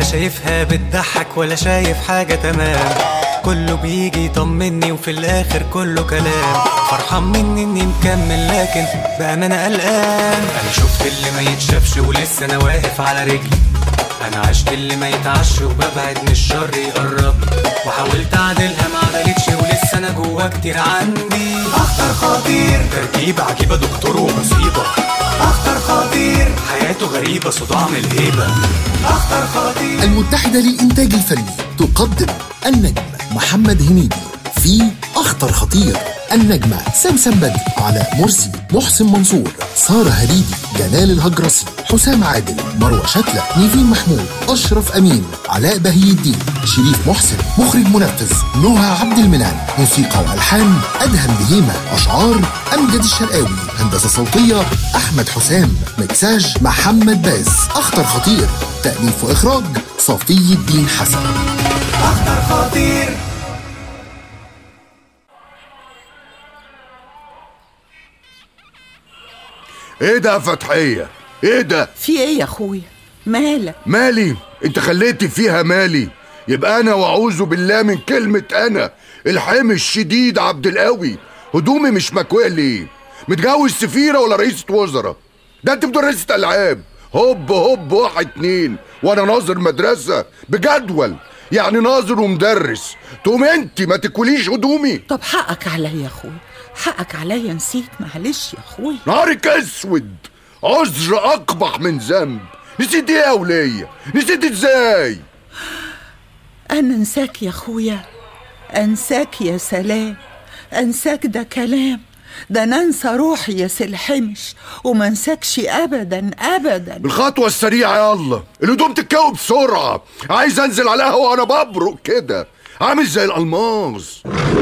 ولا شايفها بتضحك ولا شايف حاجة تمام. كله بيجي يطمني وفي الاخر كله كلام. فرحان مني اني مكمل لكن بأمانة قلقان. انا شفت اللي ما يتشافش ولسه انا واقف على رجلي. انا عشت اللي ما يتعش وببعد من الشر يقرب. وحاولت اعدلها ما عدلتش ولسه انا جوا كتير عندي. اخطر خطير تركيب عجيبة دكتور ومصيبة. اخطر خطير حياته غريبة صداع من الهيبة. اخطر خطير. المتحدة للإنتاج الفني تقدم النجم محمد هنيدي في أخطر خطير. النجمة سمسم بدر، علاء مرسي، محسن منصور، سارة هريدي، جلال الهجرسي، حسام عادل، مروة شكلة، نيفين محمود، أشرف أمين، علاء بهي الدين، شريف محسن. مخرج منفذ نهى عبد المنعم. موسيقى وألحان أدهم بهيمة. أشعار أمجد الشرقاوي. هندسة صوتية أحمد حسام. مكساج محمد باز. أخطر خطير تأليف وإخراج صفي الدين حسن. اخطر خطير. ايه ده يا فتحية؟ ايه ده؟ في ايه يا اخويا؟ مالك؟ مالي؟ انت خليتي فيها مالي. يبقى انا واعوذ بالله من كلمة انا الحامي الشديد عبد القوي. هدومي مش مكوية ليه؟ متجوز سفيرة ولا رئيسة وزراء؟ ده انت مدرسة العاب. هوب هوب 1 2 وانا ناظر مدرسة بجدول، يعني ناظر ومدرس. تقوم انت ما تكوليش هدومي؟ طب حقك عليا يا اخويا، حقك عليا، نسيت، معلش يا اخويا. نهارك اسود، عذر اقبح من ذنب. نسيت ايه يا ولية؟ نسيت ازاي؟ انا انساك يا اخويا، انساك يا سلام. انساك ده كلام، ده ننسى روحي يا سلحمش وما انساكش ابدا ابدا. بالخطوة السريعة يلا، الهدوم تتكوي بسرعة. عايز انزل على القهوة وانا ببرق كده عامل زي الالماس.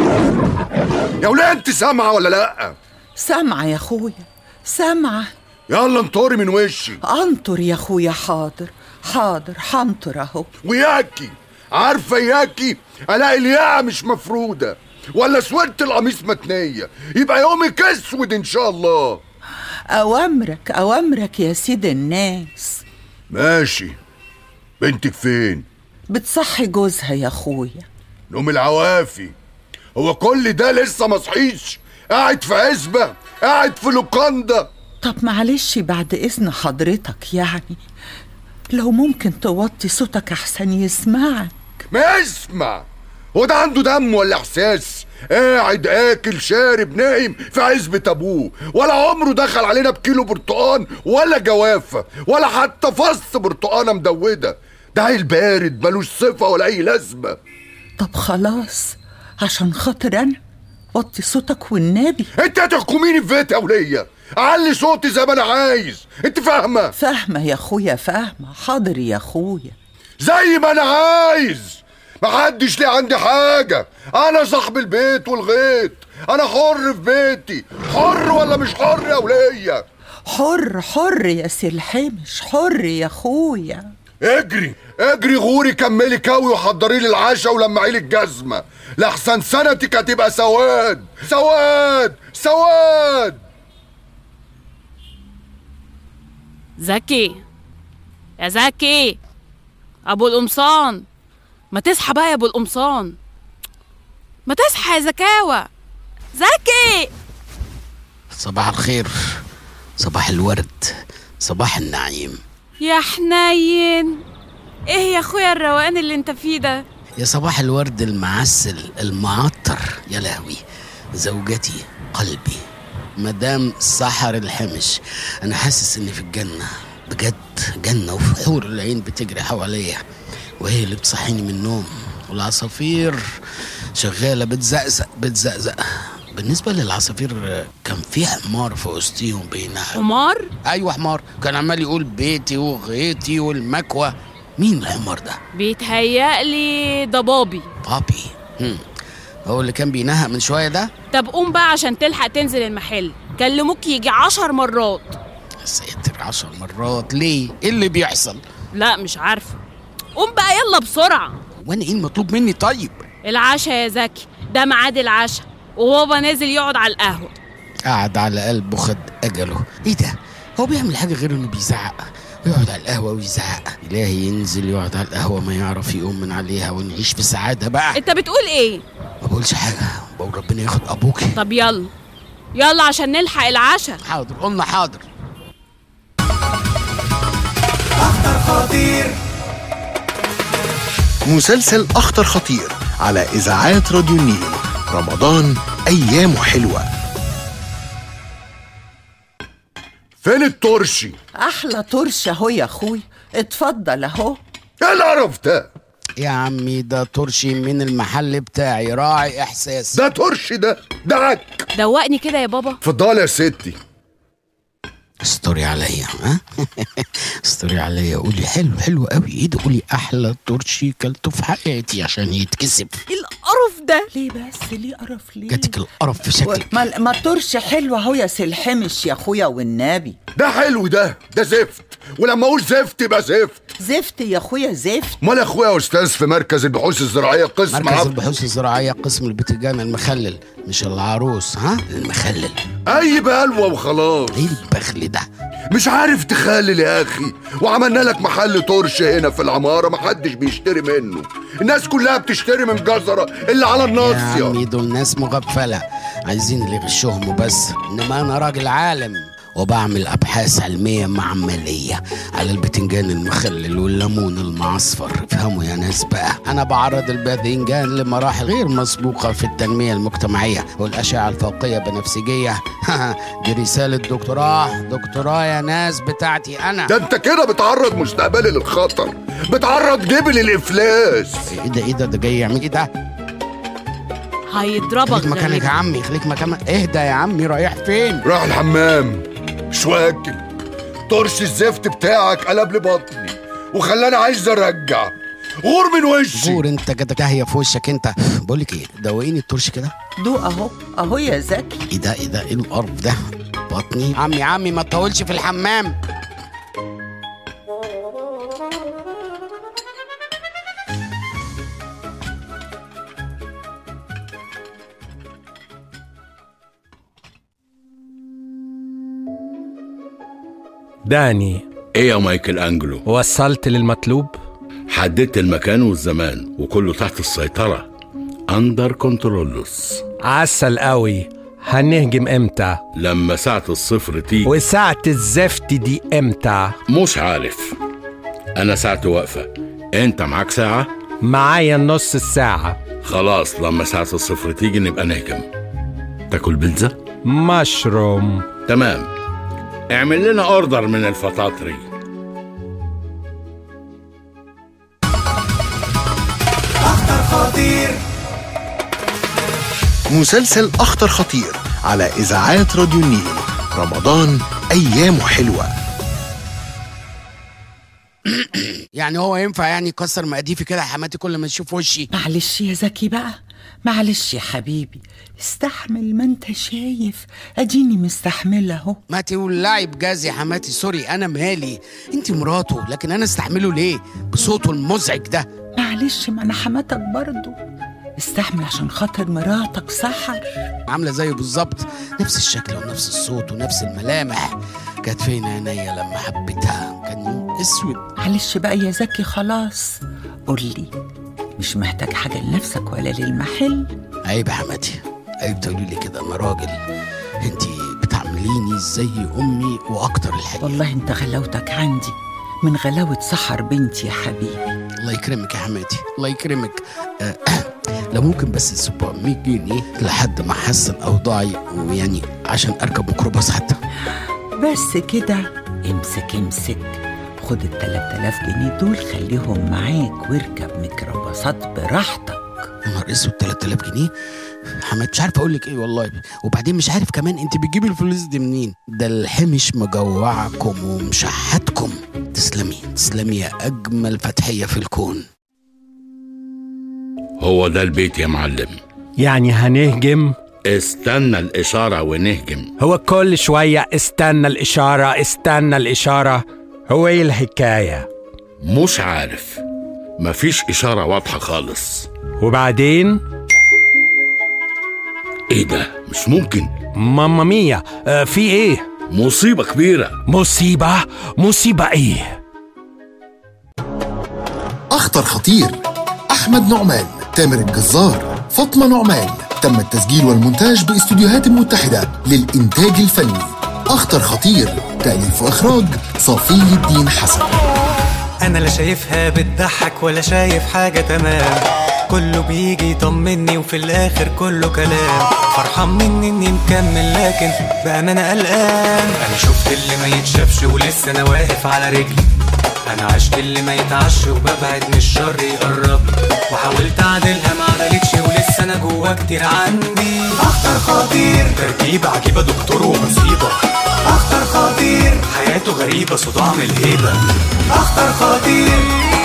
يا وليه انت سامعة ولا لا؟ سامعة يا اخويا، سامعة. يلا انطري من وشي. انطر يا اخويا، حاضر حاضر، حنطر اهو. وياكي عارفة ياكي الاقي الياقة مش مفرودة ولا سويرة القميص متنية، يبقى يومك اسود ان شاء الله. اوامرك اوامرك يا سيد الناس. ماشي. بنتك فين؟ بتصحي جوزها يا اخويا. نوم العوافي. هو كل ده لسه مصحيش؟ قاعد في عزبة، قاعد في لوكاندا. طب معلش بعد اذن حضرتك، يعني لو ممكن توطي صوتك احسن يسمعك. ما يسمع. هو ده عنده دم ولا احساس؟ قاعد اكل شارب نايم في عزبة ابوه، ولا عمره دخل علينا بكيلو برتقان ولا جوافة ولا حتى فص برتقانة مدودة. ده عيل بارد ملوش صفة ولا اي لازمة. طب خلاص عشان خاطر انا وطي صوتك والنبي. انت هتحكميني في بيتي يا ولية؟ اعلي صوتي زي ما انا عايز، انت فاهمة؟ فاهمة يا اخويا، فاهمة. حاضر يا اخويا، زي ما انا عايز. محدش ليه عندي حاجة. انا صاحب البيت والغيط. انا حر في بيتي. حر ولا مش حر يا ولية؟ حر حر يا سلحمش، حر يا اخويا. اجري اجري غوري، كملي كوي وحضري لي العشاء ولمعي لي الجزمة، لحسن سنتك هتبقى سواد سواد سواد. زكي يا زكي، ابو القمصان، ما تصحى بقى يا ابو القمصان، ما تصحى يا زكاوة. زكي، صباح الخير، صباح الورد، صباح النعيم. يا حنين، ايه يا اخويا الروقان اللي انت فيه ده؟ يا صباح الورد المعسل المعطر. يا لهوي، زوجتي، قلبي، مدام سحر الحمش. انا حاسس اني في الجنة بجد، جنة، وفي حور العين بتجري حواليا وهي اللي بتصحيني من النوم، والعصافير شغالة بتزقزق بتزقزق. بالنسبة للعصافير كان في حمار في وسطيهم بينها. حمار؟ ايوه حمار، كان عمال يقول بيتي وغيتي والمكوى. مين الحمار ده؟ بيتهيألي ده بابي. بابي؟ هو اللي كان بينهق من شوية ده؟ طب قوم بقى عشان تلحق تنزل المحل، كلموك يجي 10 مرات. يا ساتر، 10 مرات ليه؟ ايه اللي بيحصل؟ لا مش عارفة، قوم بقى يلا بسرعة. وانا ايه المطلوب مني طيب؟ العشاء يا زكي، ده ميعاد العشاء وبابا نازل يقعد على القهوة. قعد على قلبه خد أجله. ايه ده؟ هو بيعمل حاجة غير انه بيزعق؟ ويقعد على القهوة ويزعق. إلهي ينزل يقعد على القهوة ما يعرف يقوم من عليها ونعيش في سعادة بقى. انت بتقول ايه؟ ما بقولش حاجة، بقول ربنا ياخد أبوكي. طب يلا عشان نلحق العشاء. حاضر، قلنا حاضر. أخطر خطير. مسلسل أخطر خطير على إذاعات راديو النيل. رمضان أيامه حلوة. فين الترشي؟ احلى ترش اهو يا اخوي، اتفضل اهو. ايه القرف ده؟ يا عمي ده ترشي من المحل بتاعي، راعي إحساسي. ده ترشي ده عك. دوقني كده يا بابا. اتفضلي يا ستي. استوري عليا، ها؟ استوري عليا، قولي حلو قوي. ايه ده؟ قولي احلى ترشي كلته في حياتي عشان يتكسب. ايه القرف ده؟ ليه بس؟ ليه قرف ليه؟ جاتك القرف في شكلك. ما الترش حلو اهو يا سلحمش يا اخويا والنبي. ده حلو ده زفت، ولما اقول زفت يبقى زفت. زفت يا اخويا زفت. امال يا اخويا استاذ في مركز البحوث الزراعيه قسم مركز البحوث الزراعيه قسم البتنجان المخلل، مش العروس، ها؟ المخلل. اي بلوه وخلاص. ايه البخل ده؟ مش عارف تخلل يا اخي، وعملنا لك محل ترش هنا في العماره محدش بيشتري منه، الناس كلها بتشتري من جزره اللي على الناصيه. يا عمي دول ناس مغفله عايزين اللي يغشهم وبس، انما انا راجل عالم وبعمل ابحاث علميه معمليه على البتنجان المخلل والليمون المعصفر. افهموا يا ناس بقى، انا بعرض الباذنجان لمراحل غير مسبوقه في التنميه المجتمعيه والاشعه الفوقيه بنفسجيه. دي رساله دكتوراه يا ناس بتاعتي انا. ده انت كده بتعرض مستقبلي للخطر، بتعرض جيبي للافلاس. ايه ده جاي يعمل ايه ده؟ هيضربك. خليك مكانك يا عمي، خليك مكانك. اهدى يا عمي، رايح فين؟ راح الحمام. مش واكل ترش الزفت بتاعك، قلب لي بطني وخلاني عايز ارجع. غور من وشي. غور انت كده، كاهيه في وشك انت. بقولك ايه، دوقيني الترش كده. دوق اهو يا زكي. ايه ده ايه القرف ده؟ بطني. عمي ما تطولش في الحمام. داني. ايه يا مايكل أنجلو؟ وصلت للمطلوب؟ حددت المكان والزمان وكله تحت السيطرة، أندر كنترولوس. عسل قوي. هنهجم امتى؟ لما ساعة الصفر تيجي. وساعة الزفت دي امتى؟ مش عارف، أنا ساعتي واقفة. أنت معاك ساعة؟ معايا نص الساعة. خلاص لما ساعة الصفر تيجي نبقى نهجم. تاكل بيتزا؟ مشروم. تمام، اعمل لنا اوردر من الفطاطري. أخطر خطير. مسلسل أخطر خطير على إذاعات راديو النيل. رمضان أيامه حلوة. يعني هو ينفع يعني يكسر مقاديفي كده يا حماتي كل ما يشوف وشي؟ معلش يا زكي بقى، معلش يا حبيبي، استحمل. ما انت شايف اديني مستحمله اهو. ما تولعي بجاز يا حماتي، سوري انا مالي، انت مراته، لكن انا استحمله ليه بصوته المزعج ده؟ معلش، ما انا حماتك برضو، استحمل عشان خاطر مراتك سحر. عامله زيه بالظبط، نفس الشكل ونفس الصوت ونفس الملامح. كانت فين عينيا لما حبيتها؟ كان يوم اسود. معلش بقى يا زكي، خلاص قولي، مش محتاج حاجه لنفسك ولا للمحل؟ عيب يا حماتي، عيب تقولي لي كده، انا راجل. انت بتعمليني زي امي واكتر الحقيقه. والله انت غلاوتك عندي من غلاوه سحر بنتي يا حبيبي. الله يكرمك يا حماتي، الله يكرمك. لو ممكن بس 700 جنيه لحد ما احسن اوضاعي، ويعني عشان اركب ميكروباص حتى. بس كده؟ امسك خد 3000 جنيه دول خليهم معاك واركب ميكروباصات براحتك. يا نهار اسود، 3000 جنيه حماد، مش عارف اقول لك ايه والله. وبعدين مش عارف كمان انت بتجيبي الفلوس دي منين؟ ده الحمش مجوعكم ومشحتكم. تسلمي يا اجمل فتحيه في الكون. هو ده البيت يا معلم. يعني هنهجم؟ استنى الإشارة ونهجم. هو كل شوية استنى الإشارة. هو ايه الحكاية؟ مش عارف، مفيش إشارة واضحة خالص. وبعدين؟ ايه ده؟ مش ممكن. ماما ميا، في ايه؟ مصيبة كبيرة. مصيبة ايه؟ أخطر خطير، أحمد نعمان، تامر الجزار، فاطمة نعمان. تم التسجيل والمونتاج باستوديوهات متحدة للإنتاج الفني. أخطر خطير، تأليف وإخراج صفي الدين حسن. انا لا شايفها بتضحك ولا شايف حاجة تمام، كله بيجي يطمني وفي الاخر كله كلام. فرحان مني اني مكمل لكن بأمانة قلقان. انا شفت اللي ما يتشافش ولسه انا واقف على رجلي، انا عشت اللي ما يتعش وببعد من الشر يقرب، وحاولت اعدلها ما عدلتش ولسه انا جوا كتير عندي. اخطر خطير، تركيبة عجيبة دكتور ومصيبة. اخطر خطير، حياته غريبة صداع من الهيبة. اخطر خطير.